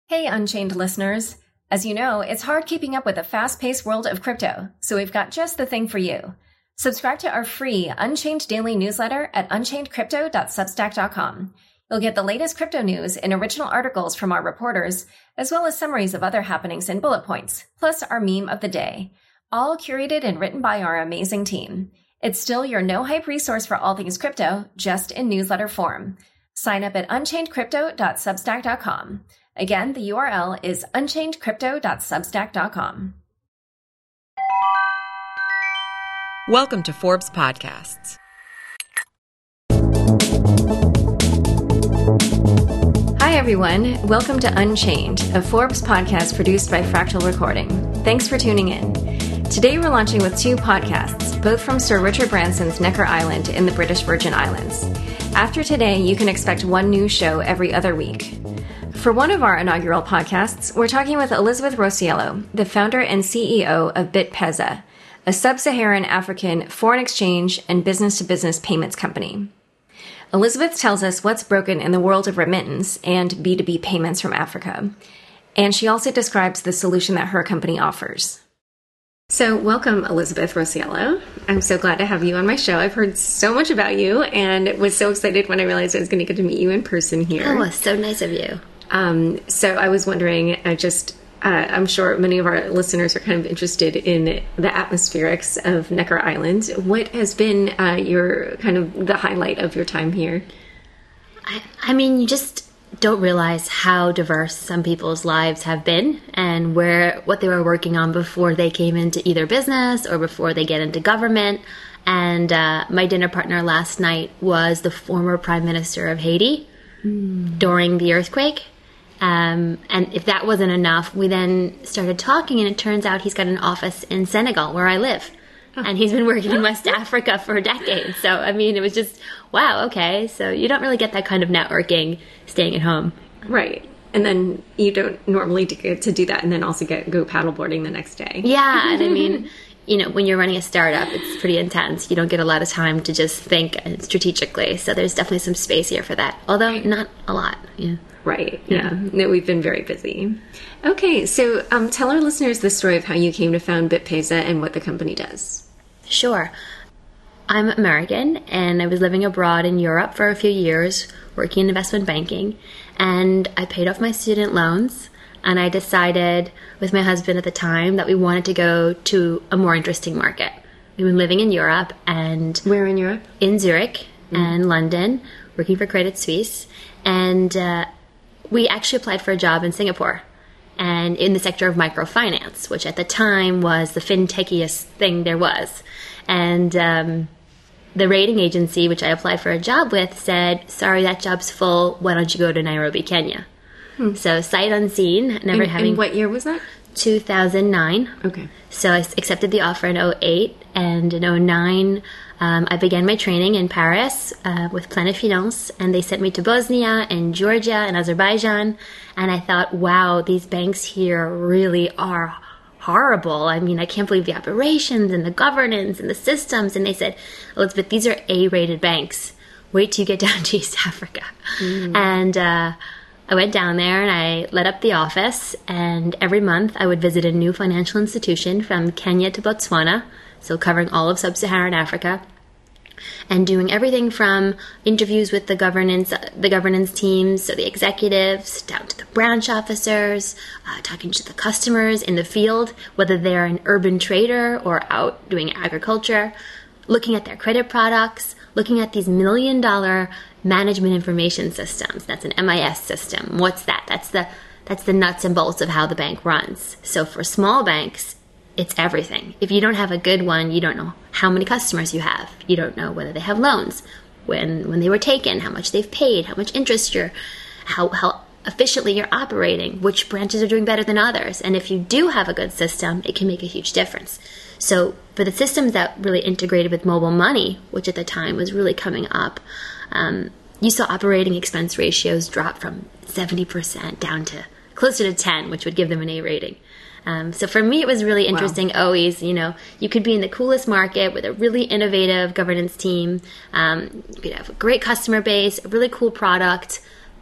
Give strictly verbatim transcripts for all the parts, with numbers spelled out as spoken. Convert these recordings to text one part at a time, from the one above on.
Hey, Unchained listeners. As you know, it's hard keeping up with the fast-paced world of crypto, so we've got just the thing for you. Subscribe to our free Unchained daily newsletter at unchained crypto dot substack dot com. You'll get the latest crypto news and original articles from our reporters, as well as summaries of other happenings and bullet points, plus our meme of the day, all curated and written by our amazing team. It's still your no-hype resource for all things crypto, just in newsletter form. Sign up at unchained crypto dot substack dot com. Again, the U R L is unchained crypto dot substack dot com. Welcome to Forbes Podcasts. Hi, everyone. Welcome to Unchained, a Forbes podcast produced by Fractal Recording. Thanks for tuning in. Today, we're launching with two podcasts, both from Sir Richard Branson's Necker Island in the British Virgin Islands. After today, you can expect one new show every other week. For one of our inaugural podcasts, we're talking with Elizabeth Rosiello, the founder and C E O of BitPesa, a sub-Saharan African foreign exchange and business-to-business payments company. Elizabeth tells us what's broken in the world of remittance and B two B payments from Africa, and she also describes the solution that her company offers. So welcome, Elizabeth Rosiello. I'm so glad to have you on my show. I've heard so much about you and was so excited when I realized I was going to get to meet you in person here. Oh, so nice of you. Um, so I was wondering, I just, uh, I'm sure many of our listeners are kind of interested in the atmospherics of Necker Island. What has been uh, your kind of the highlight of your time here? I, I mean, you just don't realize how diverse some people's lives have been and where what they were working on before they came into either business or before they get into government. And uh, my dinner partner last night was the former Prime Minister of Haiti mm. during the earthquake. Um, and if that wasn't enough, we then started talking, and it turns out he's got an office in Senegal, where I live. Oh. And he's been working in West Africa for decades. So, I mean, it was just, wow, okay. So you don't really get that kind of networking staying at home. Right. And then you don't normally get to do that and then also get go paddleboarding the next day. Yeah. And I mean, you know, when you're running a startup, it's pretty intense. You don't get a lot of time to just think strategically. So there's definitely some space here for that, although not a lot. Yeah. Right. Yeah. No, we've been very busy. Okay. So um, tell our listeners the story of how you came to found BitPesa and what the company does. Sure. I'm American, and I was living abroad in Europe for a few years, working in investment banking, and I paid off my student loans, and I decided with my husband at the time that we wanted to go to a more interesting market. We've been living in Europe, and... Where in Europe? In Zurich mm. and London, working for Credit Suisse, and... Uh, we actually applied for a job in Singapore and in the sector of microfinance, which at the time was the fintechiest thing there was. And um, the rating agency, which I applied for a job with, said, sorry, that job's full. Why don't you go to Nairobi, Kenya? Hmm. So sight unseen, never and, having... And what year was that? two thousand nine. Okay. So I accepted the offer in oh eight, and in oh nine... Um, I began my training in Paris uh, with Planet Finance, and they sent me to Bosnia and Georgia and Azerbaijan, and I thought, wow, these banks here really are horrible. I mean, I can't believe the operations and the governance and the systems. And they said, Elizabeth, these are A-rated banks. Wait till you get down to East Africa. Mm. And uh, I went down there and I led up the office, and every month I would visit a new financial institution from Kenya to Botswana, so covering all of sub-Saharan Africa, and doing everything from interviews with the governance the governance teams, so the executives, down to the branch officers, uh, talking to the customers in the field, whether they're an urban trader or out doing agriculture, looking at their credit products, looking at these million-dollar management information systems. That's an M I S system. What's that? That's the that's the nuts and bolts of how the bank runs. So for small banks, it's everything. If you don't have a good one, you don't know how many customers you have. You don't know whether they have loans, when when they were taken, how much they've paid, how much interest you're, how how efficiently you're operating, which branches are doing better than others. And if you do have a good system, it can make a huge difference. So for the systems that really integrated with mobile money, which at the time was really coming up, um, you saw operating expense ratios drop from seventy percent down to closer to ten, which would give them an A rating. Um, so for me, it was really interesting. Wow. Always, you know, you could be in the coolest market with a really innovative governance team. Um, you could have a great customer base, a really cool product,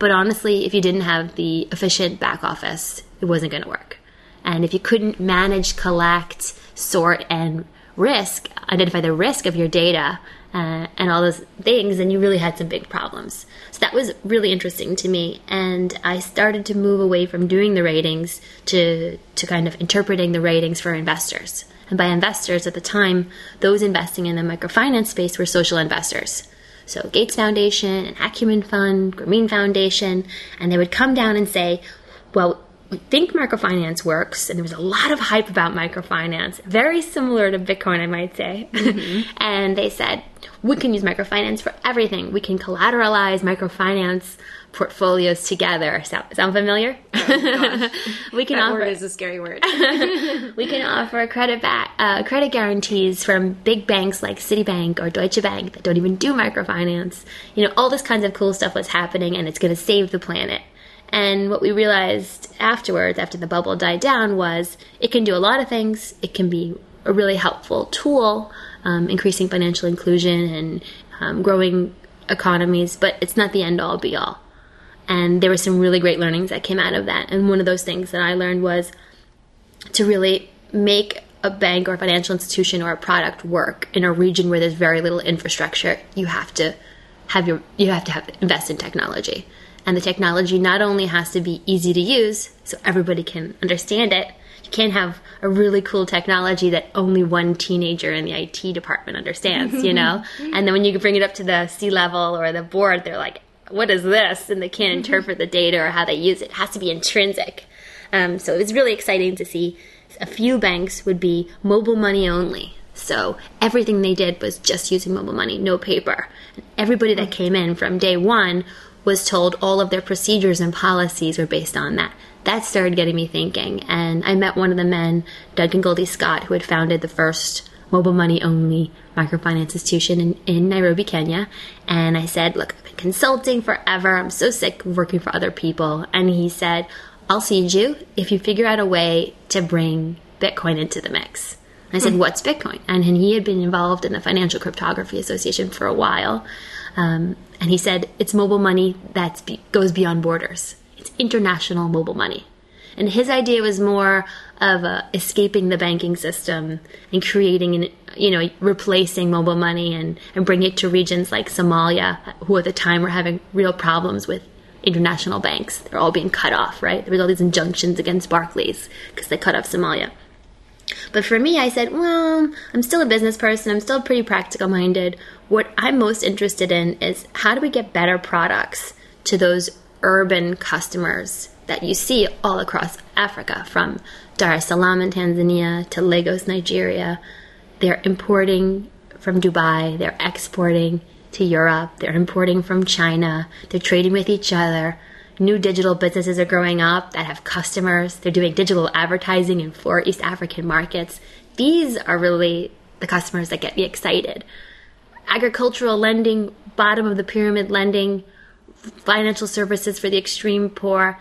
But honestly, if you didn't have the efficient back office, it wasn't going to work. And if you couldn't manage, collect, sort, and risk, identify the risk of your data uh, and all those things, then you really had some big problems. So that was really interesting to me. And I started to move away from doing the ratings to, to kind of interpreting the ratings for investors. And by investors at the time, those investing in the microfinance space were social investors. So Gates Foundation, and Acumen Fund, Grameen Foundation, and they would come down and say, well, we think microfinance works, and there was a lot of hype about microfinance, very similar to Bitcoin, I might say. Mm-hmm. And they said, we can use microfinance for everything. We can collateralize microfinance portfolios together. Sound, sound familiar? Oh, we can that offer, word is a scary word. We can offer credit back, uh, credit guarantees from big banks like Citibank or Deutsche Bank that don't even do microfinance. You know, all this kinds of cool stuff was happening, and it's going to save the planet. And what we realized afterwards, after the bubble died down, was it can do a lot of things. It can be a really helpful tool, um, increasing financial inclusion and um, growing economies, but it's not the end-all, be-all. And there were some really great learnings that came out of that. And one of those things that I learned was to really make a bank or a financial institution or a product work in a region where there's very little infrastructure. You have to have your you have to have invest in technology. And the technology not only has to be easy to use so everybody can understand it. You can't have a really cool technology that only one teenager in the I T department understands, you know? And then when you bring it up to the C-level or the board, they're like, what is this? And they can't interpret the data or how they use it. It has to be intrinsic. Um, so it was really exciting to see a few banks would be mobile money only. So everything they did was just using mobile money, no paper. And everybody that came in from day one was told all of their procedures and policies were based on that. That started getting me thinking. And I met one of the men, Duncan Goldie Scott, who had founded the first mobile money only microfinance institution in, in Nairobi, Kenya. And I said, look, I've been consulting forever. I'm so sick of working for other people. And he said, I'll seed you if you figure out a way to bring Bitcoin into the mix. And I said, what's Bitcoin? And he had been involved in the Financial Cryptography Association for a while. Um, and he said, it's mobile money that be- goes beyond borders. It's international mobile money. And his idea was more of uh, escaping the banking system and creating, an, you know, replacing mobile money and, and bringing it to regions like Somalia, who at the time were having real problems with international banks. They're all being cut off, right? There was all these injunctions against Barclays because they cut off Somalia. But for me, I said, well, I'm still a business person. I'm still pretty practical minded. What I'm most interested in is how do we get better products to those urban customers that you see all across Africa, from Dar es Salaam in Tanzania to Lagos, Nigeria. They're importing from Dubai. They're exporting to Europe. They're importing from China. They're trading with each other. New digital businesses are growing up that have customers. They're doing digital advertising in four East African markets. These are really the customers that get me excited. Agricultural lending, bottom of the pyramid lending, financial services for the extreme poor.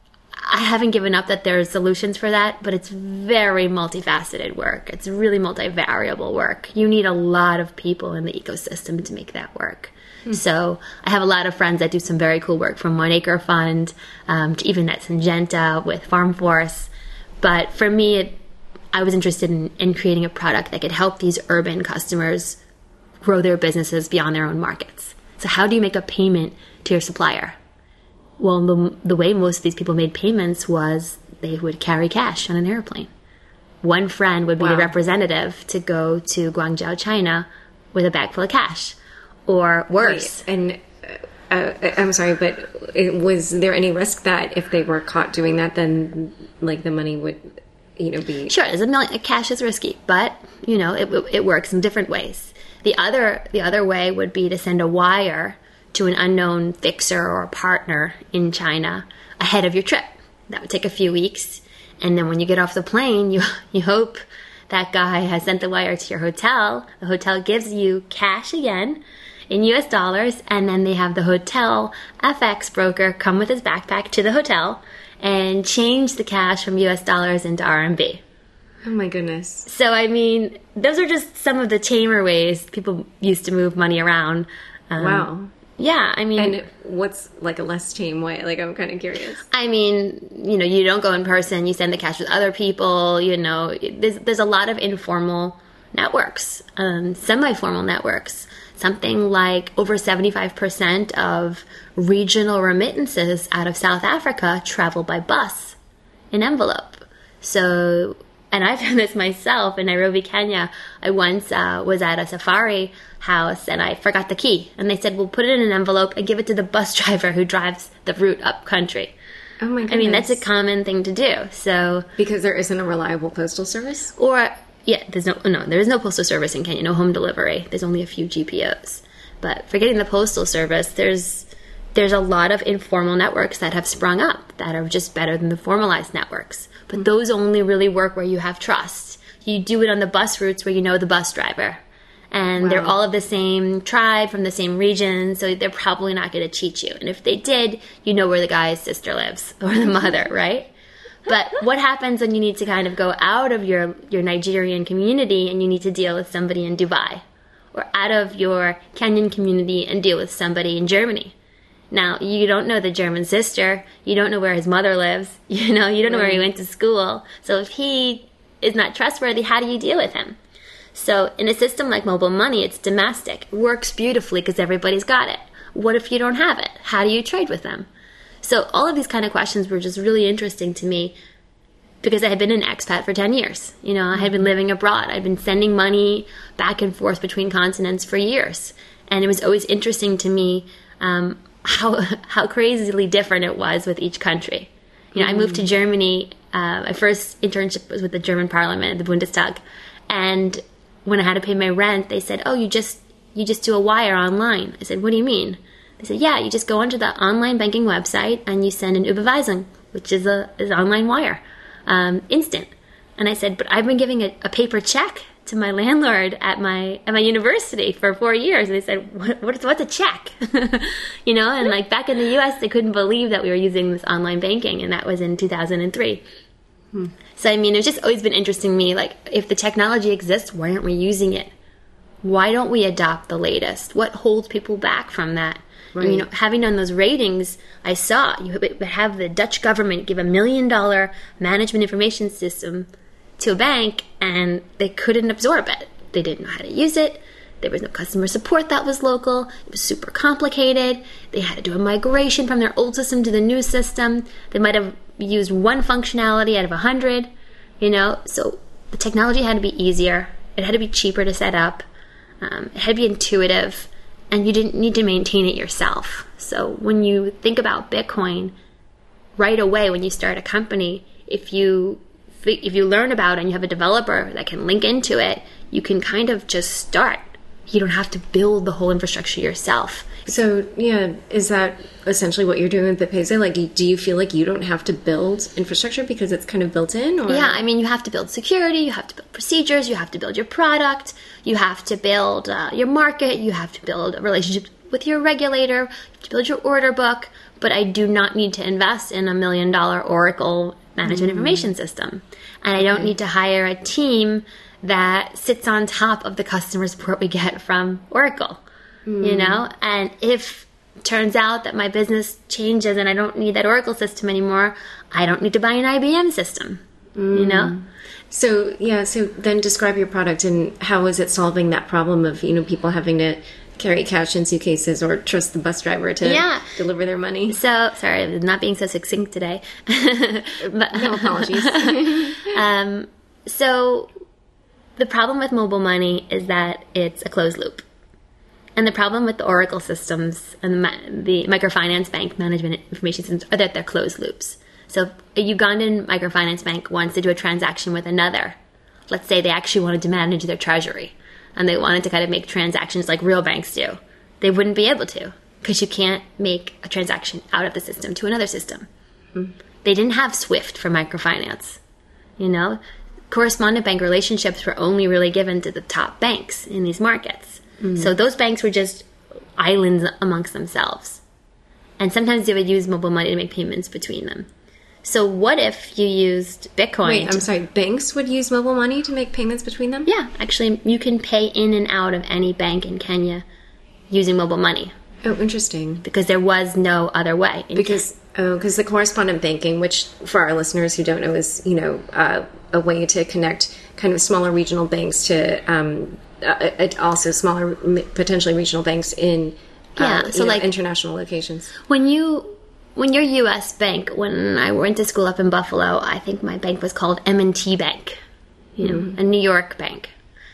I haven't given up that there are solutions for that, but it's very multifaceted work. It's really multivariable work. You need a lot of people in the ecosystem to make that work. Mm. So I have a lot of friends that do some very cool work, from One Acre Fund um, to even at Syngenta with Farm Force. But for me, it, I was interested in, in creating a product that could help these urban customers grow their businesses beyond their own markets. So how do you make a payment to your supplier? Well, the, the way most of these people made payments was they would carry cash on an airplane. One friend would be wow. the representative to go to Guangzhou, China, with a bag full of cash. Or worse. Wait, and uh, I'm sorry, but it, was there any risk that if they were caught doing that, then like the money would, you know, be... Sure, there's a million, cash is risky, but, you know, it, it works in different ways. The other, the other way would be to send a wire to an unknown fixer or partner in China ahead of your trip. That would take a few weeks. And then when you get off the plane, you you hope that guy has sent the wire to your hotel. The hotel gives you cash again in U S dollars, and then they have the hotel F X broker come with his backpack to the hotel and change the cash from U S dollars into R M B. Oh my goodness. So, I mean, those are just some of the tamer ways people used to move money around. Um, wow. Yeah, I mean... And what's, like, a less tame way? Like, I'm kind of curious. I mean, you know, you don't go in person. You send the cash with other people. You know, there's, there's a lot of informal networks, um, semi-formal networks. Something like over seventy-five percent of regional remittances out of South Africa travel by bus in envelope. So... And I've done this myself in Nairobi, Kenya. I once uh, was at a safari house and I forgot the key. And they said, well, put it in an envelope and give it to the bus driver who drives the route up country. Oh my goodness. I mean, that's a common thing to do. So because there isn't a reliable postal service? Or, yeah, there's no, no, there is no postal service in Kenya, no home delivery. There's only a few G P Os. But forgetting the postal service, there's there's a lot of informal networks that have sprung up that are just better than the formalized networks. But those only really work where you have trust. You do it on the bus routes where you know the bus driver. And wow. They're all of the same tribe, from the same region, so they're probably not going to cheat you. And if they did, you know where the guy's sister lives, or the mother, right? But what happens when you need to kind of go out of your, your Nigerian community and you need to deal with somebody in Dubai? Or out of your Kenyan community and deal with somebody in Germany? Now, you don't know the German sister. You don't know where his mother lives. You know, you don't know where he went to school. So if he is not trustworthy, how do you deal with him? So in a system like mobile money, it's domestic. It works beautifully because everybody's got it. What if you don't have it? How do you trade with them? So all of these kind of questions were just really interesting to me because I had been an expat for ten years. You know, I had been living abroad. I'd been sending money back and forth between continents for years. And it was always interesting to me um, how how crazily different it was with each country. You know, mm. I moved to Germany. Uh, my first internship was with the German Parliament, the Bundestag, and when I had to pay my rent, they said, "Oh, you just you just do a wire online." I said, "What do you mean?" They said, "Yeah, you just go onto the online banking website and you send an Überweisung, which is a is an online wire, um, instant." And I said, "But I've been giving a, a paper check to my landlord at my at my university for four years." And they said, what, what, what's a check? You know, and like back in the U S, they couldn't believe that we were using this online banking, and that was in two thousand three. Hmm. So, I mean, it's just always been interesting to me, like, if the technology exists, why aren't we using it? Why don't we adopt the latest? What holds people back from that? Right. And, you know, having done those ratings, I saw you have the Dutch government give a million dollar management information system to a bank, and they couldn't absorb it. They didn't know how to use it. There was no customer support that was local. It was super complicated. They had to do a migration from their old system to the new system. They might have used one functionality out of a hundred, you know. So the technology had to be easier. It had to be cheaper to set up. Um, it had to be intuitive, and you didn't need to maintain it yourself. So when you think about Bitcoin, right away when you start a company, if you if you learn about it and you have a developer that can link into it, you can kind of just start. You don't have to build the whole infrastructure yourself. So, yeah, is that essentially what you're doing with BitPesa? Like, do you feel like you don't have to build infrastructure because it's kind of built in? Or? Yeah, I mean, you have to build security, you have to build procedures, you have to build your product, you have to build uh, your market, you have to build a relationship with your regulator, you have to build your order book, but I do not need to invest in a million dollar Oracle management mm. information system. And I don't okay. need to hire a team that sits on top of the customer support we get from Oracle, mm. you know? And if it turns out that my business changes and I don't need that Oracle system anymore, I don't need to buy an I B M system, mm. you know? So, yeah, so then describe your product and how is it solving that problem of, you know, people having to carry cash in suitcases or trust the bus driver to yeah. deliver their money? So, sorry, I'm not being so succinct today. But, no apologies. um, so... The problem with mobile money is that it's a closed loop. And the problem with the Oracle systems and the, the microfinance bank management information systems are that they're closed loops. So a Ugandan microfinance bank wants to do a transaction with another. Let's say they actually wanted to manage their treasury and they wanted to kind of make transactions like real banks do. They wouldn't be able to because you can't make a transaction out of the system to another system. Mm-hmm. They didn't have SWIFT for microfinance, you know? Correspondent bank relationships were only really given to the top banks in these markets. Mm. So those banks were just islands amongst themselves. And sometimes they would use mobile money to make payments between them. So what if you used Bitcoin? Wait, I'm sorry, banks would use mobile money to make payments between them? Yeah, actually you can pay in and out of any bank in Kenya using mobile money. Oh, interesting. Because there was no other way. Because oh, because the correspondent banking, which for our listeners who don't know is, you know, uh, a way to connect kind of smaller regional banks to um, uh, also smaller, potentially regional banks in uh, yeah, so you know, like international locations. When you, when your U S bank, when I went to school up in Buffalo, I think my bank was called M and T Bank, you know, mm-hmm. a New York bank.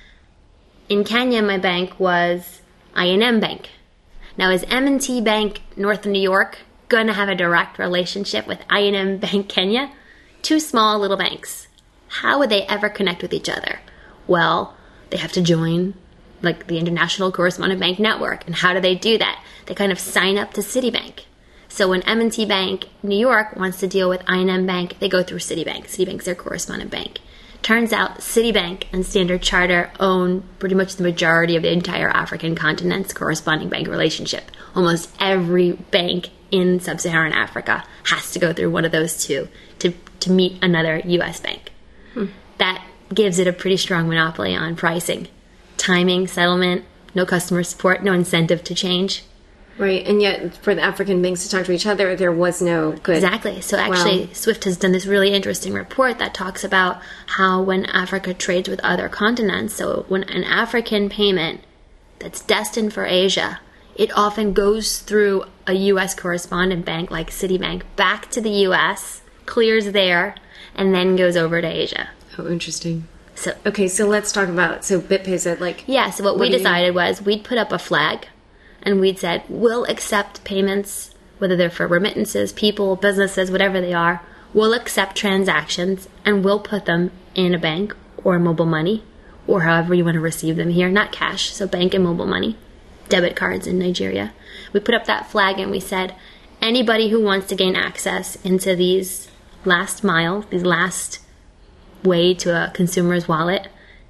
In Kenya, my bank was I and M Bank. Now, is M and T Bank North of New York going to have a direct relationship with I and M Bank Kenya? Two small little banks. How would they ever connect with each other? Well, they have to join like the International Correspondent Bank Network. And how do they do that? They kind of sign up to Citibank. So when M and T Bank New York wants to deal with I and M Bank, they go through Citibank. Citibank's their correspondent bank. Turns out Citibank and Standard Chartered own pretty much the majority of the entire African continent's corresponding bank relationship. Almost every bank in sub-Saharan Africa has to go through one of those two to, to meet another U S bank. Hmm. That gives it a pretty strong monopoly on pricing. Timing, settlement, no customer support, no incentive to change. Right, and yet for the African banks to talk to each other, there was no good... Exactly. So actually, wow. SWIFT has done this really interesting report that talks about how when Africa trades with other continents, so when an African payment that's destined for Asia, it often goes through a U S correspondent bank like Citibank back to the U S, clears there, and then goes over to Asia. Oh, interesting. So okay, so let's talk about... So BitPay said, like... Yeah, so what, what we decided you... was we'd put up a flag... And we'd said, we'll accept payments, whether they're for remittances, people, businesses, whatever they are. We'll accept transactions, and we'll put them in a bank or mobile money, or however you want to receive them here. Not cash, so bank and mobile money. Debit cards in Nigeria. We put up that flag, and we said, anybody who wants to gain access into these last mile, these last way to a consumer's wallet,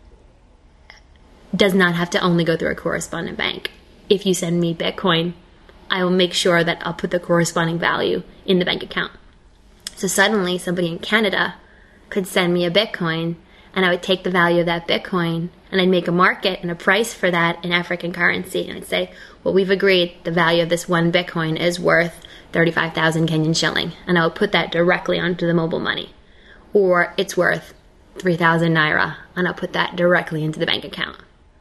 does not have to only go through a correspondent bank. If you send me Bitcoin, I will make sure that I'll put the corresponding value in the bank account. So suddenly somebody in Canada could send me a Bitcoin, and I would take the value of that Bitcoin and I'd make a market and a price for that in African currency. And I'd say, well, we've agreed the value of this one Bitcoin is worth thirty-five thousand Kenyan shilling. And I would put that directly onto the mobile money. Or it's worth three thousand Naira, and I'll put that directly into the bank account.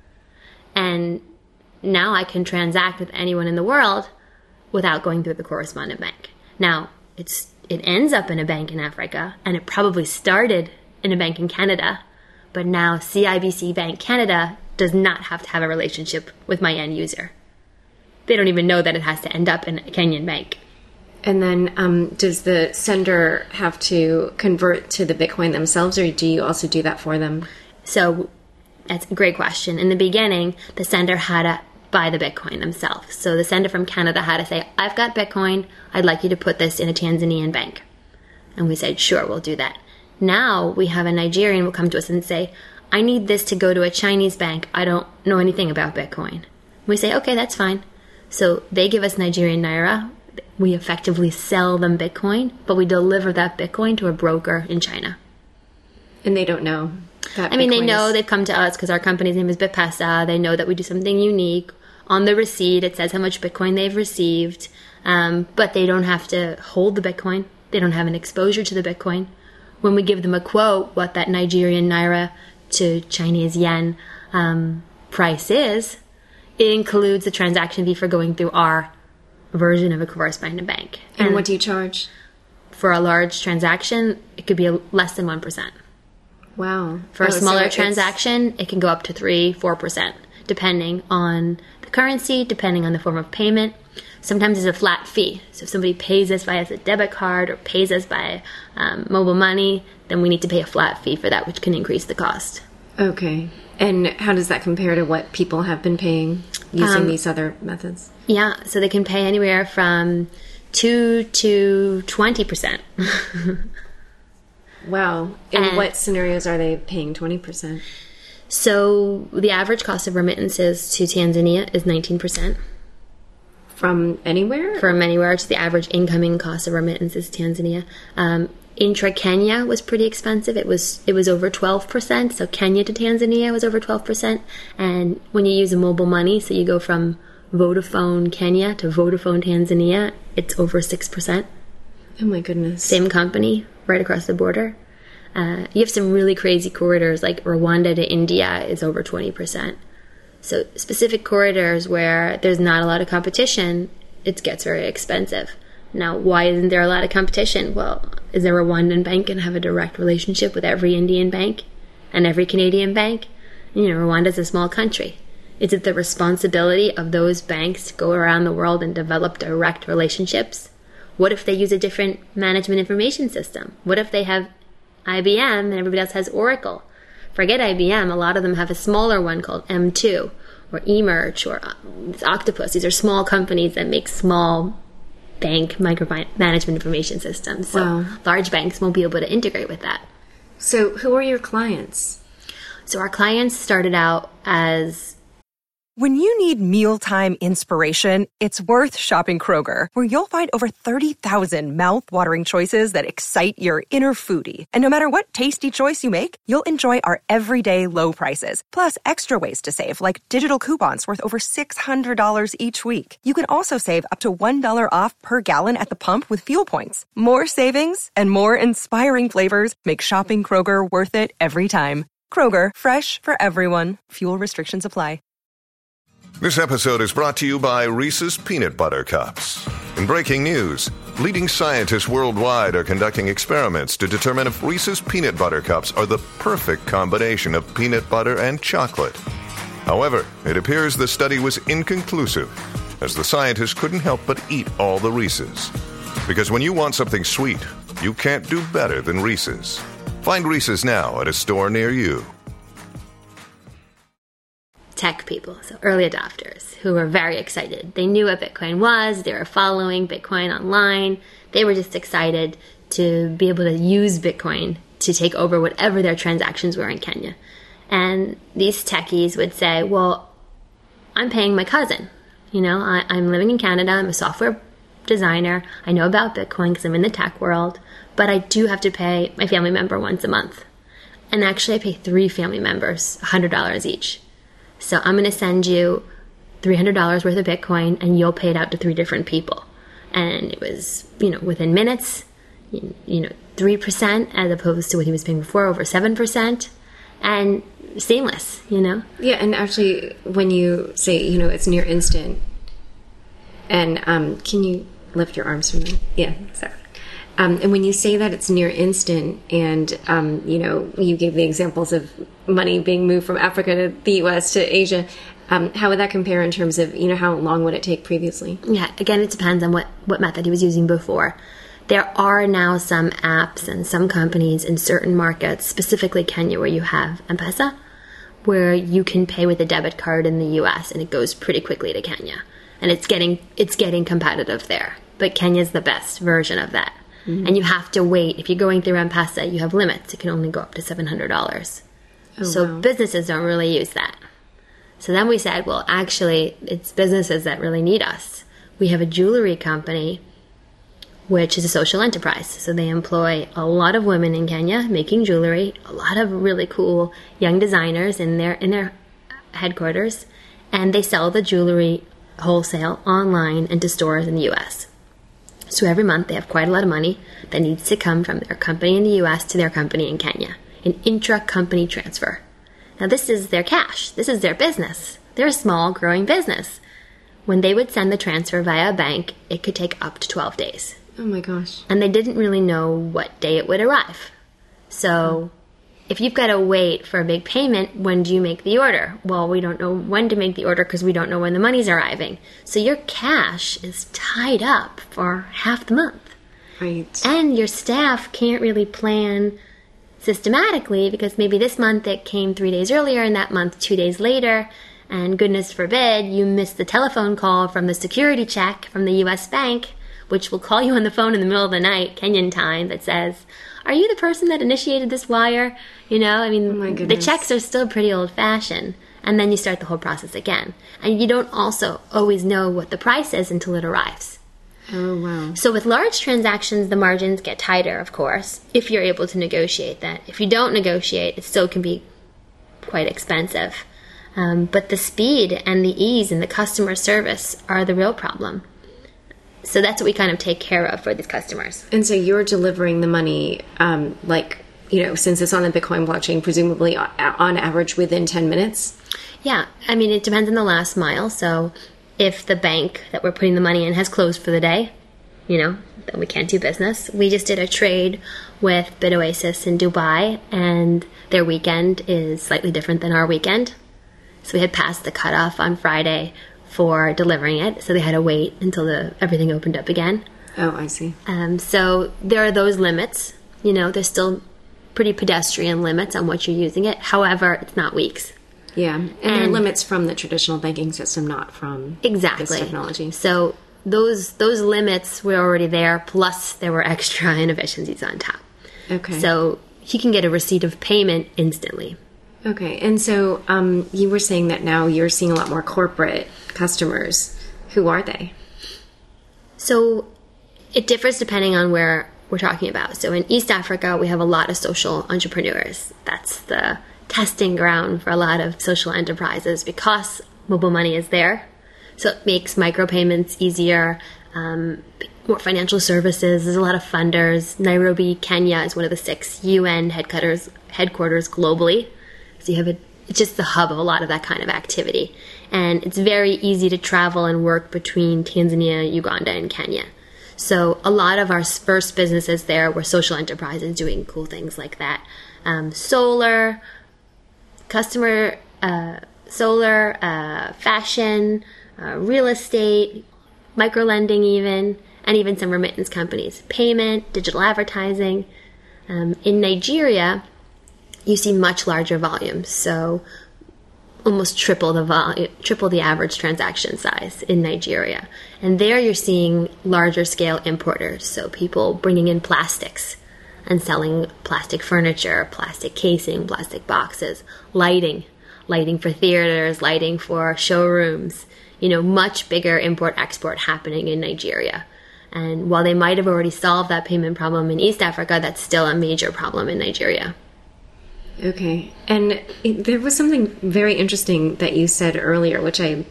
And now I can transact with anyone in the world without going through the correspondent bank. Now, it's it ends up in a bank in Africa, and it probably started in a bank in Canada, but now C I B C Bank Canada does not have to have a relationship with my end user. They don't even know that it has to end up in a Kenyan bank. And then um, does the sender have to convert to the Bitcoin themselves, or do you also do that for them? So that's a great question. In the beginning, the sender had to buy the Bitcoin themselves. So the sender from Canada had to say, I've got Bitcoin, I'd like you to put this in a Tanzanian bank. And we said, sure, we'll do that. Now we have a Nigerian will come to us and say, I need this to go to a Chinese bank. I don't know anything about Bitcoin. We say, okay, that's fine. So they give us Nigerian Naira. We effectively sell them Bitcoin, but we deliver that Bitcoin to a broker in China. And they don't know that I mean, Bitcoin they know is... they've come to us because our company's name is BitPesa. They know that we do something unique. On the receipt, it says how much Bitcoin they've received, um, but they don't have to hold the Bitcoin. They don't have an exposure to the Bitcoin. When we give them a quote, what that Nigerian Naira to Chinese yen um, price is, it includes the transaction fee for going through our version of a correspondent bank. And, and what do you charge? For a large transaction, it could be a, less than one percent. Wow. For oh, a smaller so transaction, it can go up to three, four percent, depending on the currency, depending on the form of payment. Sometimes it's a flat fee. So if somebody pays us via a debit card or pays us by um, mobile money, then we need to pay a flat fee for that, which can increase the cost. Okay. And how does that compare to what people have been paying using Um, these other methods? Yeah, so they can pay anywhere from two to twenty percent. Wow. In And- what scenarios are they paying twenty percent? So the average cost of remittances to Tanzania is nineteen percent. From anywhere? From anywhere to the average incoming cost of remittances to Tanzania. Um, intra-Kenya was pretty expensive. It was it was over twelve percent. So Kenya to Tanzania was over twelve percent. And when you use a mobile money, so you go from Vodafone Kenya to Vodafone Tanzania, it's over six percent. Oh my goodness. Same company, right across the border. Uh, you have some really crazy corridors, like Rwanda to India is over twenty percent. So specific corridors where there's not a lot of competition, it gets very expensive. Now, why isn't there a lot of competition? Well, is there a Rwandan bank and have a direct relationship with every Indian bank and every Canadian bank? You know, Rwanda's a small country. Is it the responsibility of those banks to go around the world and develop direct relationships? What if they use a different management information system? What if they have I B M and everybody else has Oracle? Forget I B M, a lot of them have a smaller one called M two or eMerge or Octopus. These are small companies that make small bank micromanagement information systems. So wow. Large banks won't be able to integrate with that. So who are your clients? So our clients started out as... When you need mealtime inspiration, it's worth shopping Kroger, where you'll find over thirty thousand mouth-watering choices that excite your inner foodie. And no matter what tasty choice you make, you'll enjoy our everyday low prices, plus extra ways to save, like digital coupons worth over six hundred dollars each week. You can also save up to one dollar off per gallon at the pump with fuel points. More savings and more inspiring flavors make shopping Kroger worth it every time. Kroger, fresh for everyone. Fuel restrictions apply. This episode is brought to you by Reese's Peanut Butter Cups. In breaking news, leading scientists worldwide are conducting experiments to determine if Reese's Peanut Butter Cups are the perfect combination of peanut butter and chocolate. However, it appears the study was inconclusive, as the scientists couldn't help but eat all the Reese's. Because when you want something sweet, you can't do better than Reese's. Find Reese's now at a store near you. Tech people, so early adopters, who were very excited. They knew what Bitcoin was. They were following Bitcoin online. They were just excited to be able to use Bitcoin to take over whatever their transactions were in Kenya. And these techies would say, well, I'm paying my cousin. You know, I, I'm living in Canada. I'm a software designer. I know about Bitcoin because I'm in the tech world. But I do have to pay my family member once a month. And actually, I pay three family members one hundred dollars each. So I'm going to send you three hundred dollars worth of Bitcoin, and you'll pay it out to three different people. And it was, you know, within minutes, you, you know, three percent as opposed to what he was paying before, over seven percent. And seamless, you know? Yeah, and actually, when you say, you know, it's near instant, and um, can you lift your arms from me? Yeah, sorry. Um, and when you say that it's near instant, and, um, you know, you gave the examples of money being moved from Africa to the U S to Asia, um, how would that compare in terms of, you know, how long would it take previously? Yeah, again, it depends on what, what method he was using before. There are now some apps and some companies in certain markets, specifically Kenya, where you have M-Pesa, where you can pay with a debit card in the U S, and it goes pretty quickly to Kenya. And it's getting it's getting competitive there. But Kenya's the best version of that. Mm-hmm. And you have to wait. If you're going through M-Pesa, you have limits. It can only go up to seven hundred dollars. Oh, so wow. Businesses don't really use that. So then we said, well, actually, it's businesses that really need us. We have a jewelry company, which is a social enterprise. So they employ a lot of women in Kenya making jewelry, a lot of really cool young designers in their in their headquarters, and they sell the jewelry wholesale online and to stores in the U S. So every month they have quite a lot of money that needs to come from their company in the U S to their company in Kenya, an intra-company transfer. Now this is their cash. This is their business. They're a small, growing business. When they would send the transfer via a bank, it could take up to twelve days. Oh my gosh. And they didn't really know what day it would arrive. So if you've got to wait for a big payment, when do you make the order? Well, we don't know when to make the order because we don't know when the money's arriving. So your cash is tied up for half the month. Right. And your staff can't really plan systematically because maybe this month it came three days earlier and that month two days later. And goodness forbid, you missed the telephone call from the security check from the U S bank, which will call you on the phone in the middle of the night, Kenyan time, that says, are you the person that initiated this wire? You know, I mean, oh the checks are still pretty old-fashioned. And then you start the whole process again. And you don't also always know what the price is until it arrives. Oh, wow. So with large transactions, the margins get tighter, of course, if you're able to negotiate that. If you don't negotiate, it still can be quite expensive. Um, but the speed and the ease and the customer service are the real problem. So that's what we kind of take care of for these customers. And so you're delivering the money, um, like, you know, since it's on the Bitcoin blockchain, presumably on, on average within ten minutes? Yeah. I mean, it depends on the last mile. So if the bank that we're putting the money in has closed for the day, you know, then we can't do business. We just did a trade with BitOasis in Dubai, and their weekend is slightly different than our weekend. So we had passed the cutoff on Friday for delivering it, so they had to wait until the everything opened up again. Oh, I see. Um, so there are those limits. You know, there's still pretty pedestrian limits on what you're using it. However, it's not weeks. Yeah, and, and there are limits from the traditional banking system, not from exactly this technology. So those those limits were already there, plus there were extra inefficiencies on top. Okay. So you can get a receipt of payment instantly. Okay, and so um, you were saying that now you're seeing a lot more corporate customers. Who are they? So it differs depending on where we're talking about. So in East Africa, we have a lot of social entrepreneurs. That's the testing ground for a lot of social enterprises because mobile money is there. So it makes micropayments easier, um, more financial services. There's a lot of funders. Nairobi, Kenya is one of the six U N headquarters, headquarters globally. So you have a, it's just the hub of a lot of that kind of activity. And it's very easy to travel and work between Tanzania, Uganda, and Kenya. So a lot of our first businesses there were social enterprises doing cool things like that. Um, solar, customer, uh, solar, uh, fashion, uh, real estate, microlending even, and even some remittance companies. Payment, digital advertising. Um, in Nigeria, you see much larger volumes, so almost triple the vol- triple the average transaction size in Nigeria. And there you're seeing larger scale importers, so people bringing in plastics and selling plastic furniture, plastic casing, plastic boxes, lighting, lighting for theaters, lighting for showrooms, you know, much bigger import-export happening in Nigeria. And while they might have already solved that payment problem in East Africa, that's still a major problem in Nigeria. Okay. And it, there was something very interesting that you said earlier, which I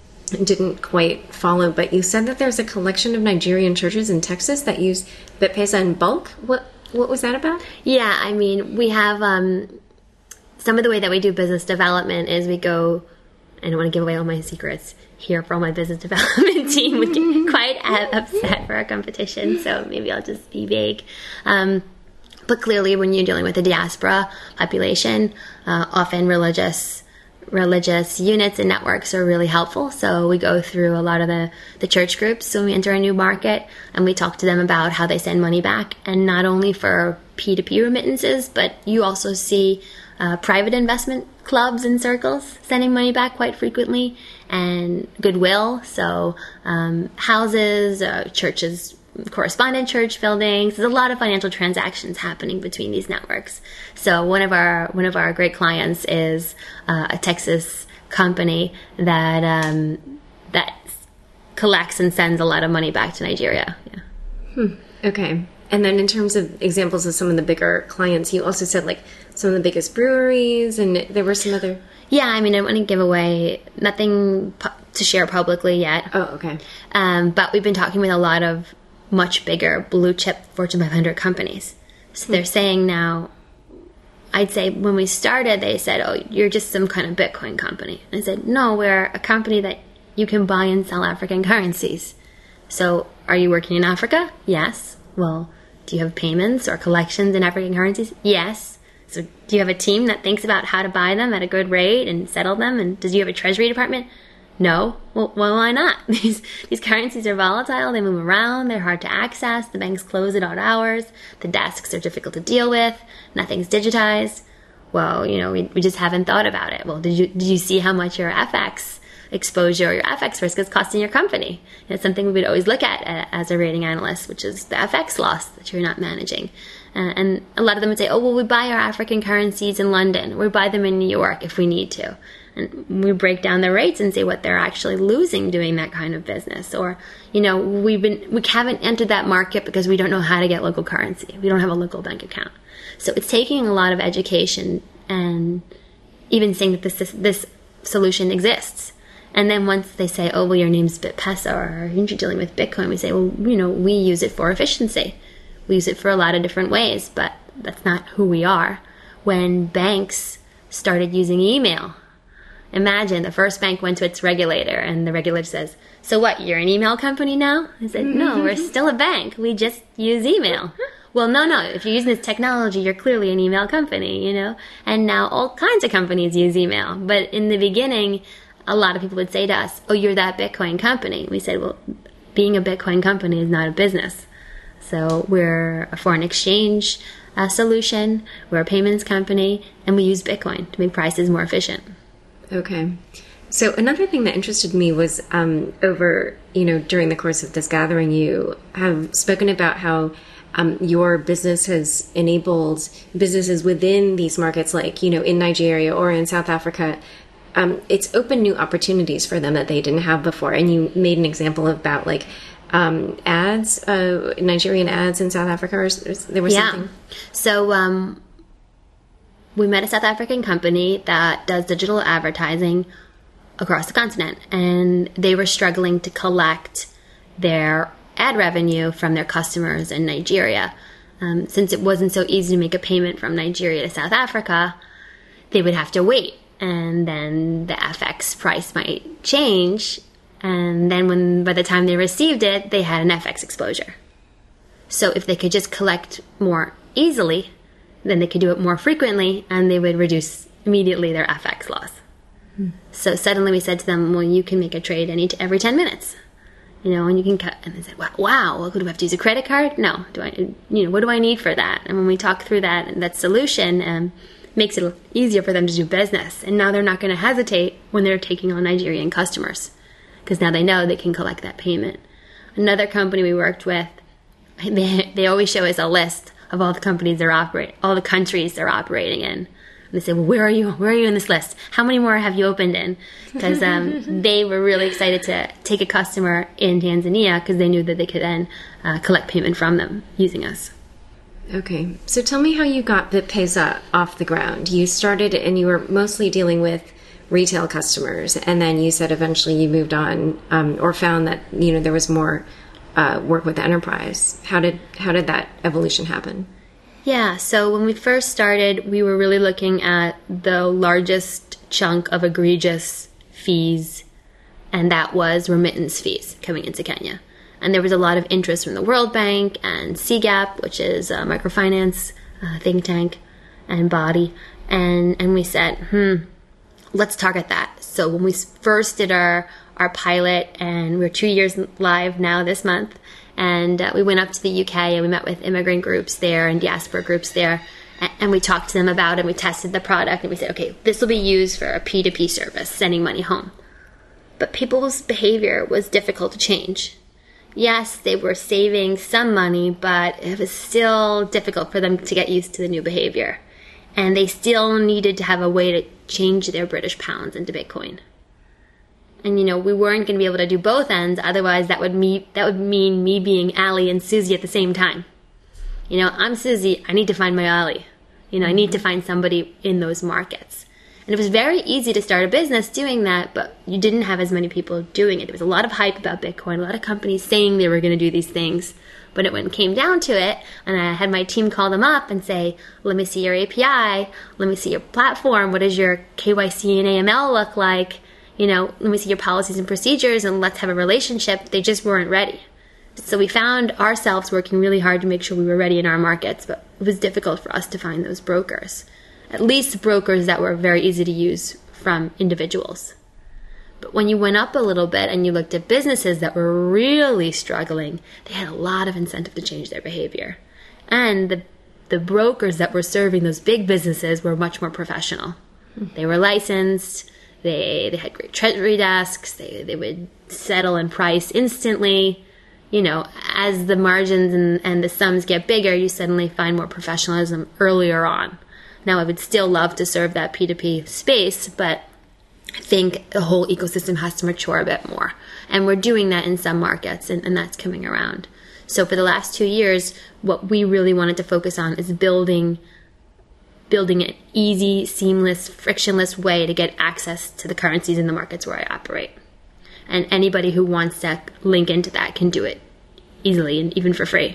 didn't quite follow, but you said that there's a collection of Nigerian churches in Texas that use BitPesa in bulk. What what was that about? Yeah, I mean, we have um, some of the way that we do business development is we go, I don't want to give away all my secrets here for all my business development team would get quite upset for our competition, so maybe I'll just be vague. Um, But clearly, when you're dealing with a diaspora population, uh, often religious religious units and networks are really helpful. So we go through a lot of the, the church groups when we enter a new market, and we talk to them about how they send money back, and not only for P two P remittances, but you also see uh, private investment clubs and circles sending money back quite frequently, and goodwill, so um, houses, uh, churches, correspondent church buildings. There's a lot of financial transactions happening between these networks. So one of our one of our great clients is uh, a Texas company that um, that collects and sends a lot of money back to Nigeria. Yeah. Hmm. Okay. And then in terms of examples of some of the bigger clients, you also said like some of the biggest breweries, and there were some other. Yeah, I mean, I want to give away nothing pu- to share publicly yet. Oh, okay. Um, but we've been talking with a lot of much bigger blue chip Fortune five hundred companies. So they're saying now, I'd say when we started, they said, oh, you're just some kind of Bitcoin company. And I said, no, we're a company that you can buy and sell African currencies. So are you working in Africa? Yes. Well, do you have payments or collections in African currencies? Yes. So do you have a team that thinks about how to buy them at a good rate and settle them? And does you have a treasury department? No. Well, well, why not? These these currencies are volatile. They move around. They're hard to access. The banks close at odd hours. The desks are difficult to deal with. Nothing's digitized. Well, you know, we, we just haven't thought about it. Well, did you did you see how much your F X exposure or your F X risk is costing your company? It's something we would always look at uh, as a rating analyst, which is the F X loss that you're not managing. Uh, and a lot of them would say, oh, well, we buy our African currencies in London. We buy them in New York if we need to. And we break down the rates and say what they're actually losing doing that kind of business. Or, you know, we've been, we haven't entered that market because we don't know how to get local currency. We don't have a local bank account. So it's taking a lot of education and even saying that this, this solution exists. And then once they say, oh, well, your name's BitPesa or you're dealing with Bitcoin, we say, well, you know, we use it for efficiency. We use it for a lot of different ways, but that's not who we are. When banks started using email, imagine the first bank went to its regulator and the regulator says, so what, you're an email company now? I said, no, we're still a bank. We just use email. Well, no, no, if you're using this technology, you're clearly an email company, you know? And now all kinds of companies use email. But in the beginning, a lot of people would say to us, oh, you're that Bitcoin company. We said, well, being a Bitcoin company is not a business. So we're a foreign exchange uh, solution, we're a payments company, and we use Bitcoin to make prices more efficient. Okay. So another thing that interested me was um, over, you know, during the course of this gathering, you have spoken about how um, your business has enabled businesses within these markets, like, you know, in Nigeria or in South Africa. Um, it's opened new opportunities for them that they didn't have before. And you made an example about like um, ads, uh, Nigerian ads in South Africa. Or, or there was yeah. something. So um, we met a South African company that does digital advertising across the continent, and they were struggling to collect their ad revenue from their customers in Nigeria. Um, since it wasn't so easy to make a payment from Nigeria to South Africa, they would have to wait, and then the F X price might change, and then when by the time they received it, they had an F X exposure. So if they could just collect more easily, then they could do it more frequently, and they would reduce immediately their F X loss. So suddenly we said to them, well, you can make a trade any t- every ten minutes, you know, and you can cut. And they said, wow, wow, well, do I have to use a credit card? No. Do I, you know, what do I need for that? And when we talk through that, that solution um, makes it easier for them to do business. And now they're not going to hesitate when they're taking on Nigerian customers, because now they know they can collect that payment. Another company we worked with, they, they always show us a list of all the companies they're operating, all the countries they're operating in. They say, well, where are you? Where are you in this list? How many more have you opened in? Because um, they were really excited to take a customer in Tanzania because they knew that they could then uh, collect payment from them using us. Okay. So tell me how you got BitPesa off the ground. You started and you were mostly dealing with retail customers, and then you said eventually you moved on um, or found that, you know, there was more uh, work with the enterprise. How did how did that evolution happen? Yeah, so when we first started, we were really looking at the largest chunk of egregious fees, and that was remittance fees coming into Kenya. And there was a lot of interest from the World Bank and C GAP, which is a microfinance uh, think tank and body. And, and we said, hmm, let's target that. So when we first did our, our pilot, and we're two years live now this month, and uh, we went up to the U K and we met with immigrant groups there and diaspora groups there, and, and we talked to them about it. We tested the product and we said, okay, this will be used for a P two P service, sending money home. But people's behavior was difficult to change. Yes, they were saving some money, but it was still difficult for them to get used to the new behavior. And they still needed to have a way to change their British pounds into Bitcoin. And, you know, we weren't going to be able to do both ends. Otherwise, that would me that would mean me being Allie and Susie at the same time. You know, I'm Susie. I need to find my Allie. You know, I need to find somebody in those markets. And it was very easy to start a business doing that, but you didn't have as many people doing it. There was a lot of hype about Bitcoin, a lot of companies saying they were going to do these things. But it, when it came down to it, and I had my team call them up and say, let me see your A P I, let me see your platform, what does your K Y C and A M L look like? You know, let me see your policies and procedures, and let's have a relationship. They just weren't ready. So we found ourselves working really hard to make sure we were ready in our markets, but it was difficult for us to find those brokers. At least brokers that were very easy to use from individuals. But when you went up a little bit and you looked at businesses that were really struggling, they had a lot of incentive to change their behavior. And the, the brokers that were serving those big businesses were much more professional. They were licensed. They they had great treasury desks. They they would settle and price instantly. You know, as the margins and, and the sums get bigger, you suddenly find more professionalism earlier on. Now, I would still love to serve that P two P space, but I think the whole ecosystem has to mature a bit more. And we're doing that in some markets, and, and that's coming around. So for the last two years, what we really wanted to focus on is building building an easy, seamless, frictionless way to get access to the currencies in the markets where I operate. And anybody who wants to link into that can do it easily and even for free.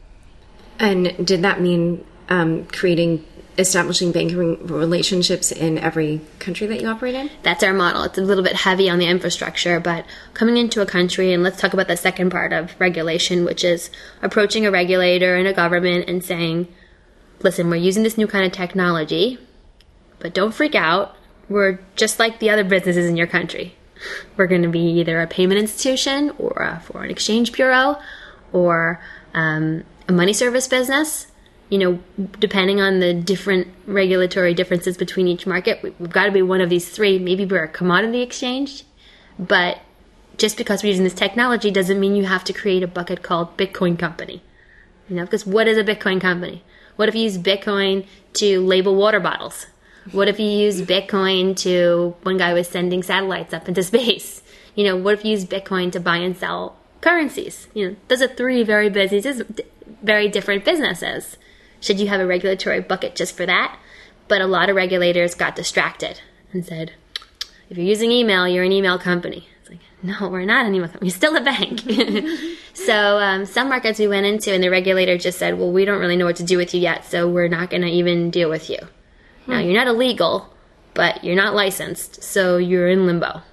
And did that mean um, creating, establishing banking relationships in every country that you operate in? That's our model. It's a little bit heavy on the infrastructure, but coming into a country, and let's talk about the second part of regulation, which is approaching a regulator and a government and saying, listen, we're using this new kind of technology, but don't freak out. We're just like the other businesses in your country. We're going to be either a payment institution or a foreign exchange bureau or um, a money service business. You know, depending on the different regulatory differences between each market, we've got to be one of these three. Maybe we're a commodity exchange, but just because we're using this technology doesn't mean you have to create a bucket called Bitcoin company. You know, because what is a Bitcoin company? What if you use Bitcoin to label water bottles? What if you use Bitcoin to, one guy was sending satellites up into space. You know, what if you use Bitcoin to buy and sell currencies? You know, those are three very businesses, very different businesses. Should you have a regulatory bucket just for that? But a lot of regulators got distracted and said, if you're using email, you're an email company. It's like, no, we're not an email company. You're still a bank. So um, some markets we went into and the regulator just said, well, we don't really know what to do with you yet, so we're not going to even deal with you. Now, you're not illegal, but you're not licensed, so you're in limbo.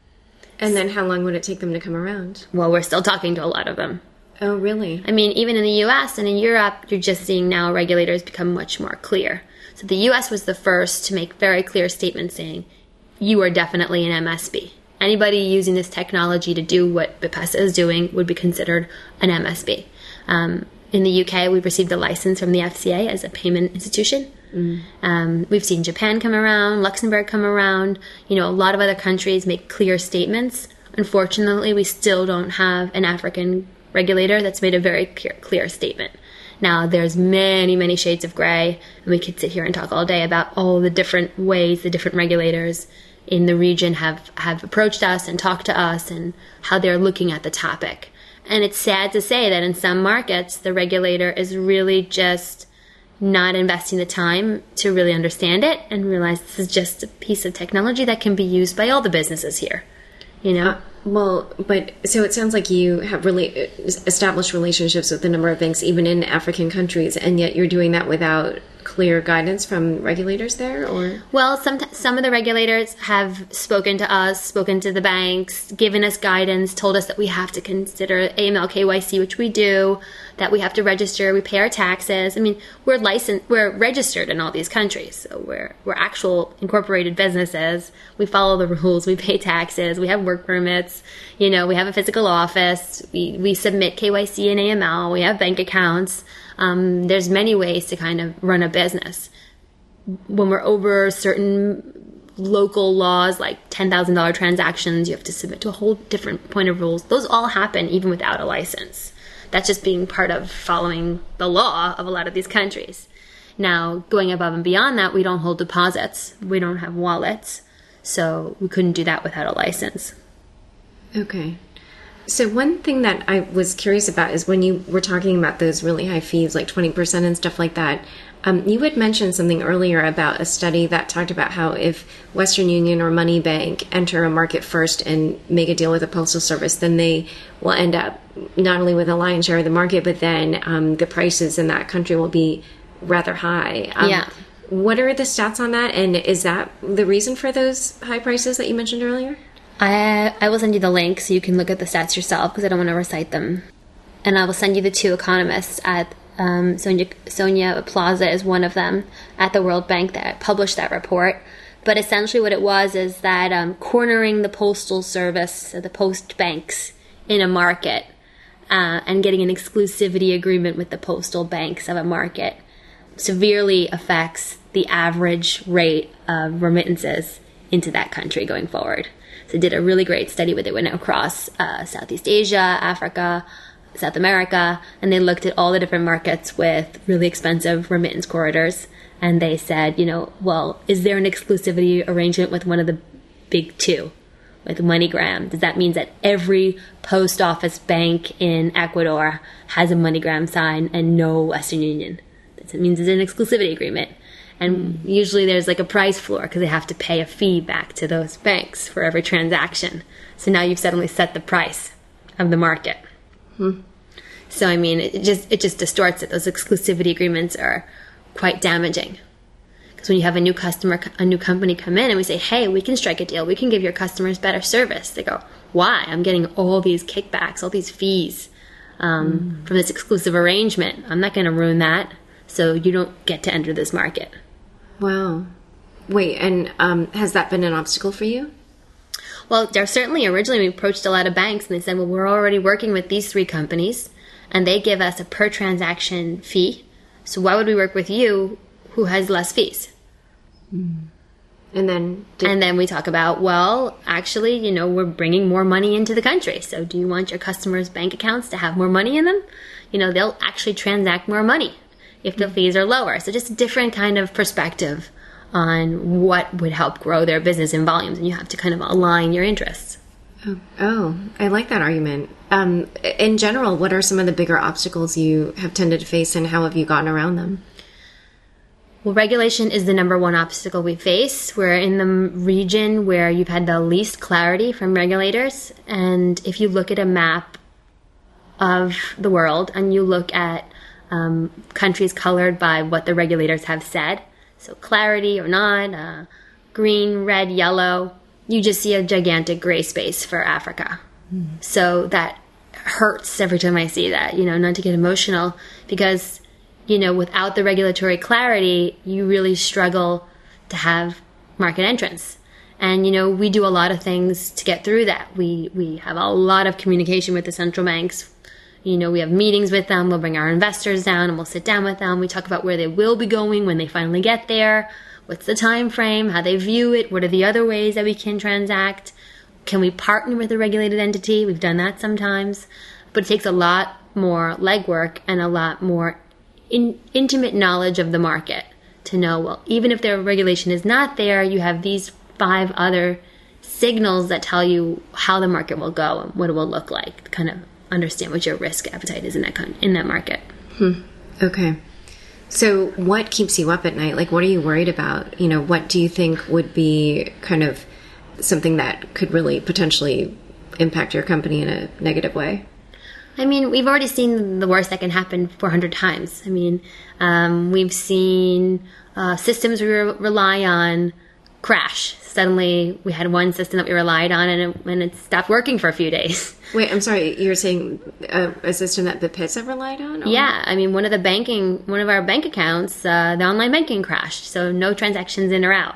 And then how long would it take them to come around? Well, we're still talking to a lot of them. Oh, really? I mean, even in the U S and in Europe, you're just seeing now regulators become much more clear. So the U S was the first to make very clear statements saying, you are definitely an M S B. Anybody using this technology to do what BIPESA is doing would be considered an M S B. Um, in the U K, we've received a license from the F C A as a payment institution. Mm. Um, we've seen Japan come around, Luxembourg come around. You know, a lot of other countries make clear statements. Unfortunately, we still don't have an African regulator that's made a very clear, clear statement. Now, there's many, many shades of gray, and we could sit here and talk all day about all the different ways the different regulators in the region have, have approached us and talked to us and how they're looking at the topic. And it's sad to say that in some markets, the regulator is really just not investing the time to really understand it and realize this is just a piece of technology that can be used by all the businesses here, you know? Uh, well, but so it sounds like you have really established relationships with a number of banks, even in African countries, and yet you're doing that without clear guidance from regulators there, or? Well, some some of the regulators have spoken to us, spoken to the banks, given us guidance, told us that we have to consider A M L K Y C, which we do, that we have to register, we pay our taxes. I mean, we're licensed, we're registered in all these countries, so we're we're actual incorporated businesses. We follow the rules, we pay taxes, we have work permits, you know, we have a physical office, we we submit K Y C and A M L, we have bank accounts. Um, there's many ways to kind of run a business. When we're over certain local laws, like ten thousand dollars transactions, you have to submit to a whole different point of rules. Those all happen even without a license. That's just being part of following the law of a lot of these countries. Now, going above and beyond that, we don't hold deposits. We don't have wallets. So we couldn't do that without a license. Okay. So one thing that I was curious about is when you were talking about those really high fees, like twenty percent and stuff like that, um, you had mentioned something earlier about a study that talked about how if Western Union or Money Bank enter a market first and make a deal with the Postal Service, then they will end up not only with a lion's share of the market, but then um, the prices in that country will be rather high. Um, yeah. What are the stats on that? And is that the reason for those high prices that you mentioned earlier? I I will send you the link so you can look at the stats yourself because I don't want to recite them. And I will send you the two economists at um, Sonia, Sonia Plaza is one of them at the World Bank that published that report. But essentially what it was is that um, cornering the Postal Service, the post banks in a market uh, and getting an exclusivity agreement with the postal banks of a market severely affects the average rate of remittances into that country going forward. So they did a really great study where they went across uh, Southeast Asia, Africa, South America, and they looked at all the different markets with really expensive remittance corridors. And they said, you know, well, is there an exclusivity arrangement with one of the big two, with MoneyGram? Does that mean that every post office bank in Ecuador has a MoneyGram sign and no Western Union? It means it's an exclusivity agreement. And mm. usually there's like a price floor because they have to pay a fee back to those banks for every transaction. So now you've suddenly set the price of the market. Mm. So, I mean, it just it just distorts it. Those exclusivity agreements are quite damaging. Because when you have a new customer, a new company come in and we say, hey, we can strike a deal. We can give your customers better service. They go, why? I'm getting all these kickbacks, all these fees um, mm. from this exclusive arrangement. I'm not going to ruin that. So you don't get to enter this market. Wow. Wait, and um, has that been an obstacle for you? Well, there certainly originally we approached a lot of banks and they said, well, we're already working with these three companies and they give us a per transaction fee. So why would we work with you who has less fees? Mm. And then did- and then we talk about, well, actually, you know, we're bringing more money into the country. So do you want your customers' bank accounts to have more money in them? You know, they'll actually transact more money if the fees are lower. So just a different kind of perspective on what would help grow their business in volumes. And you have to kind of align your interests. Oh, oh I like that argument. Um, in general, what are some of the bigger obstacles you have tended to face and how have you gotten around them? Well, regulation is the number one obstacle we face. We're in the region where you've had the least clarity from regulators. And if you look at a map of the world and you look at um, countries colored by what the regulators have said, so clarity or not, uh, green, red, yellow, you just see a gigantic gray space for Africa. Mm. So that hurts every time I see that, you know, not to get emotional, because, you know, without the regulatory clarity, you really struggle to have market entrance. And, you know, we do a lot of things to get through that. We, we have a lot of communication with the central banks. You know, we have meetings with them. We'll bring our investors down and we'll sit down with them. We talk about where they will be going when they finally get there. What's the time frame? How they view it? What are the other ways that we can transact? Can we partner with a regulated entity? We've done that sometimes. But it takes a lot more legwork and a lot more in, intimate knowledge of the market to know, well, even if their regulation is not there, you have these five other signals that tell you how the market will go and what it will look like, kind of understand what your risk appetite is in that con- in that market. Hmm. Okay. So what keeps you up at night? Like, what are you worried about? You know, what do you think would be kind of something that could really potentially impact your company in a negative way? I mean, we've already seen the worst that can happen four hundred times. I mean, um, we've seen uh, systems we re- rely on crash. Suddenly, we had one system that we relied on, and it, and it stopped working for a few days. Wait, I'm sorry. You're saying a, a system that the Pits have relied on? Or? Yeah, I mean, one of the banking, one of our bank accounts, uh, the online banking crashed, so no transactions in or out.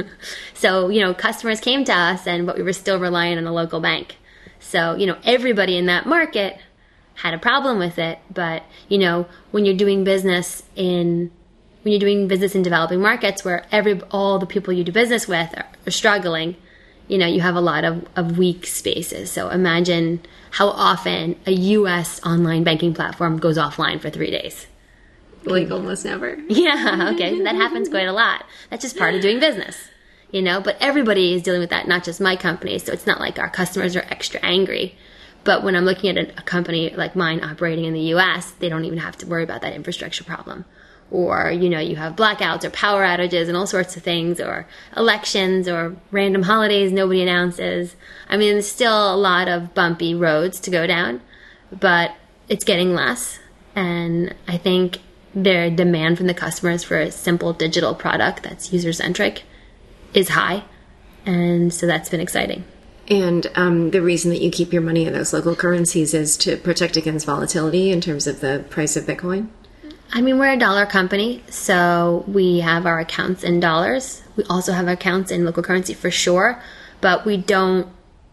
So, you know, customers came to us, and but we were still relying on a local bank. So, you know, everybody in that market had a problem with it. But, you know, when you're doing business in when you're doing business in developing markets where every all the people you do business with are, are struggling, you know, you have a lot of, of weak spaces. So imagine how often a U S online banking platform goes offline for three days. Like almost never. Yeah, okay. So that happens quite a lot. That's just part of doing business, you know, but everybody is dealing with that, not just my company. So it's not like our customers are extra angry. But when I'm looking at a, a company like mine operating in the U S, they don't even have to worry about that infrastructure problem. Or, you know, you have blackouts or power outages and all sorts of things, or elections or random holidays nobody announces. I mean, there's still a lot of bumpy roads to go down, but it's getting less. And I think their demand from the customers for a simple digital product that's user-centric is high. And so that's been exciting. And um, the reason that you keep your money in those local currencies is to protect against volatility in terms of the price of Bitcoin? I mean, we're a dollar company, so we have our accounts in dollars. We also have accounts in local currency for sure, but we don't,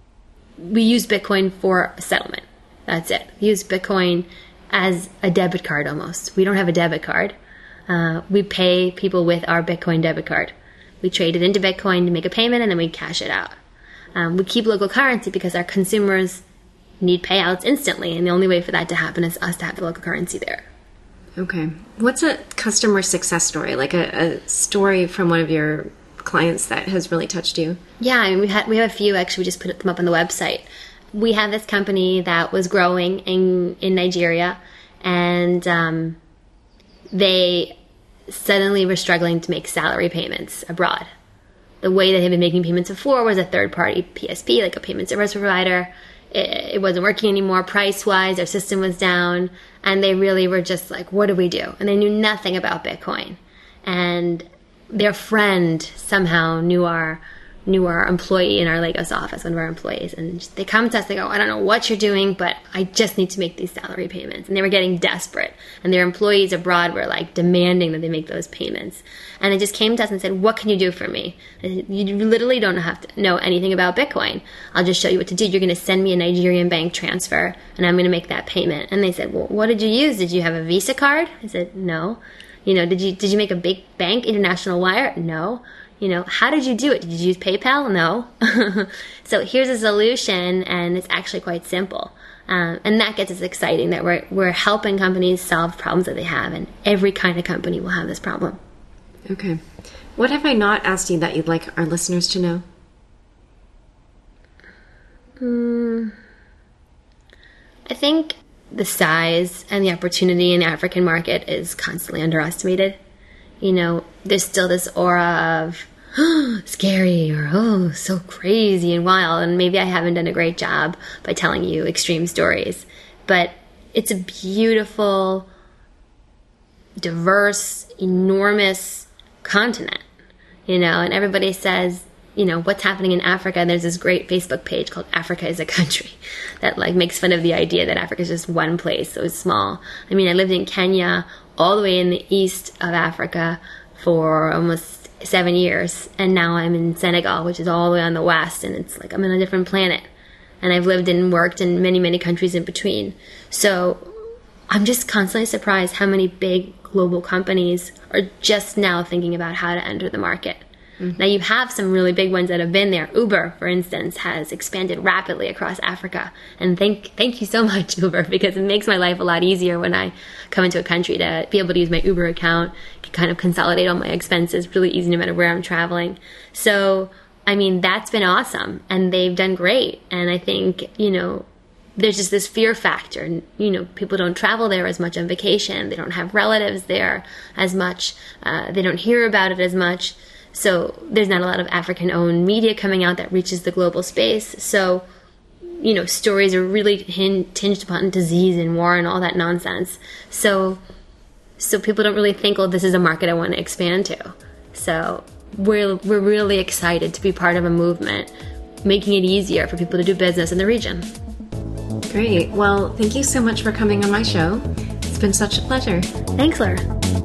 we use Bitcoin for settlement. That's it. We use Bitcoin as a debit card almost. We don't have a debit card. Uh, we pay people with our Bitcoin debit card. We trade it into Bitcoin to make a payment and then we cash it out. Um, we keep local currency because our consumers need payouts instantly, and the only way for that to happen is us to have the local currency there. Okay. What's a customer success story, like a, a story from one of your clients that has really touched you? Yeah, I mean, we, had, we have a few, actually. We just put them up on the website. We had this company that was growing in, in Nigeria, and um, they suddenly were struggling to make salary payments abroad. The way that they had been making payments before was a third-party P S P, like a payment service provider. It, it wasn't working anymore price-wise. Their system was down. And they really were just like, what do we do? And they knew nothing about Bitcoin. And their friend somehow knew our knew our employee in our Lagos office, one of our employees. And they come to us, they go, I don't know what you're doing, but I just need to make these salary payments. And they were getting desperate. And their employees abroad were like demanding that they make those payments. And they just came to us and said, what can you do for me? And you literally don't have to know anything about Bitcoin. I'll just show you what to do. You're going to send me a Nigerian bank transfer, and I'm going to make that payment. And they said, well, what did you use? Did you have a Visa card? I said, no. You know, did you did you make a big bank international wire? No. You know, how did you do it? Did you use PayPal? No. So here's a solution, and it's actually quite simple. Um, and that gets us exciting, that we're we're helping companies solve problems that they have, and every kind of company will have this problem. Okay. What have I not asked you that you'd like our listeners to know? Hmm. I think the size and the opportunity in the African market is constantly underestimated. You know, there's still this aura of oh, scary or oh, so crazy and wild. And maybe I haven't done a great job by telling you extreme stories. But it's a beautiful, diverse, enormous continent, you know, and everybody says, you know, what's happening in Africa? There's this great Facebook page called Africa is a Country that like makes fun of the idea that Africa is just one place, so small. I mean, I lived in Kenya all the way in the east of Africa for almost seven years. And now I'm in Senegal, which is all the way on the west. And it's like I'm on a different planet. And I've lived and worked in many, many countries in between. So I'm just constantly surprised how many big global companies are just now thinking about how to enter the market. Mm-hmm. Now you have some really big ones that have been there. Uber, for instance, has expanded rapidly across Africa. And thank thank you so much, Uber, because it makes my life a lot easier when I come into a country to be able to use my Uber account, can kind of consolidate all my expenses really easy no matter where I'm traveling. So, I mean, that's been awesome. And they've done great. And I think, you know, there's just this fear factor. You know, people don't travel there as much on vacation. They don't have relatives there as much. Uh, they don't hear about it as much. So there's not a lot of African-owned media coming out that reaches the global space. So, you know, stories are really hin- tinged upon disease and war and all that nonsense. So, so people don't really think, oh, this is a market I want to expand to. So we're we're really excited to be part of a movement, making it easier for people to do business in the region. Great. Well, thank you so much for coming on my show. It's been such a pleasure. Thanks, Laura.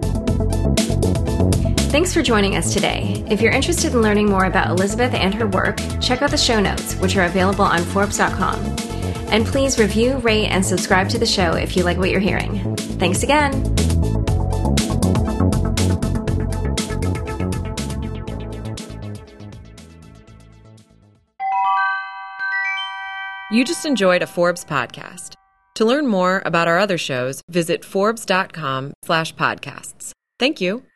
Thanks for joining us today. If you're interested in learning more about Elizabeth and her work, check out the show notes, which are available on Forbes dot com. And please review, rate, and subscribe to the show if you like what you're hearing. Thanks again. You just enjoyed a Forbes podcast. To learn more about our other shows, visit Forbes dot com slash podcasts. Thank you.